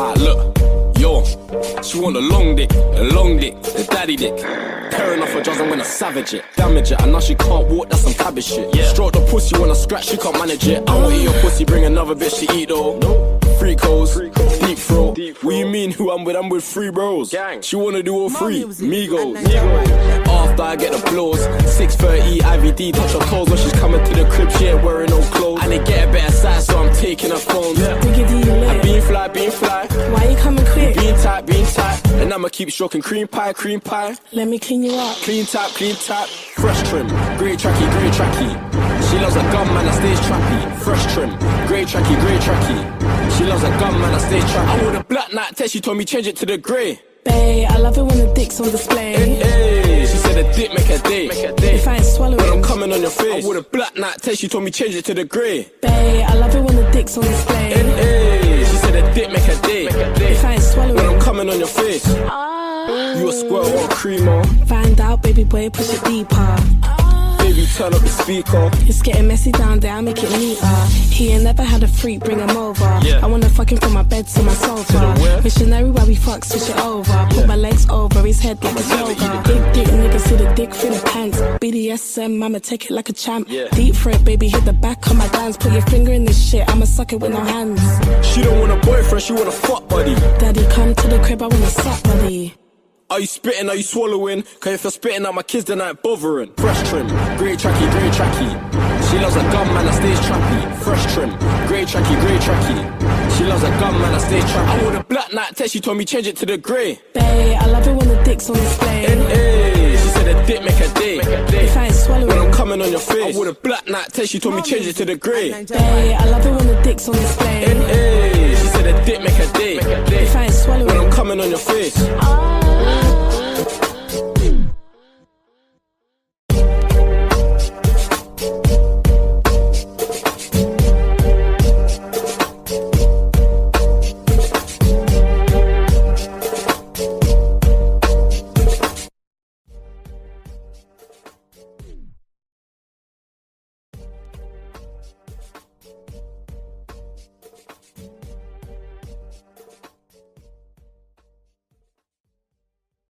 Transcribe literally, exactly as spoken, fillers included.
Ah, look, yo, she want a long dick, a long dick, the daddy dick. Tearing off her jaws, I'm gonna savage it, damage it. And now she can't walk, that's some cabbage shit. Yeah. Stroke the pussy when I scratch, she can't manage it. I won't eat your pussy, bring another bitch to eat though. No. Free codes, deep throat. What you mean who I'm with? I'm with three bros. Gang. She wanna do all three, Migos. After I get the blows, six thirty I V D, touch her toes when she's coming to the crib. She ain't wearing no clothes, and they get a better size, so I'm taking her phone. Yeah. I been fly, been fly. Why you coming quick? Being tight, being tight. And I'ma keep stroking cream pie, cream pie. Let me clean you up. Clean tap, clean tap. Fresh trim, grey tracky, grey tracky. She loves a gun man that stays trappy. Fresh trim, grey tracky, grey tracky. She loves a gun man that stays trappy. I wore the black night test, she told me change it to the grey. Bae, I love it when the dick's on display. Hey, hey. She said the dick make her day. Make her day. If I ain't swallowing, when I'm coming on your face. I wore the black night test, she told me change it to the grey. Bae, I love it when the dick's on display. Hey, hey. She said the dick make her day. Make her day. If I ain't swallowing, when I'm coming on your face. Oh. You a squirt or a creamer? Find out, baby boy, push it deeper. Baby, turn up the speaker. It's getting messy down there, I make it neater. He ain't never had a freak, bring him over. Yeah. I wanna fuck him from my bed to my sofa. Missionary while we fuck, switch it over. Put yeah. my legs over his head like a yoga. Big dick, nigga, see the dick through the pants. B D S M, I'ma take it like a champ. Yeah. Deep throat, baby, hit the back of my dance. Put your finger in this shit, I'ma suck it with no hands. She don't want a boyfriend, she want a fuck buddy. Daddy, come to the crib, I wanna suck buddy. Are you spitting, are you swallowing? Cause if you're spitting at my kids, then I ain't bothering. Fresh trim, grey tracky, grey tracky. She loves a gun man that stays trappy. Fresh trim, grey tracky, grey tracky. She loves a gun man that stays trappy. I wore the black night test, she told me change it to the grey. Bae, I love it when the dick's on display. Hey, hey. She said the dick make her day. Make her day. If I ain't swallowing, when I'm coming on your face. I wore the black night test, she told me change it to the grey. Bae, I love it when the dick's on display. Hey, hey. She said the dick make her day. Make her day. If I ain't swallowing, when I'm coming on your face. Oh.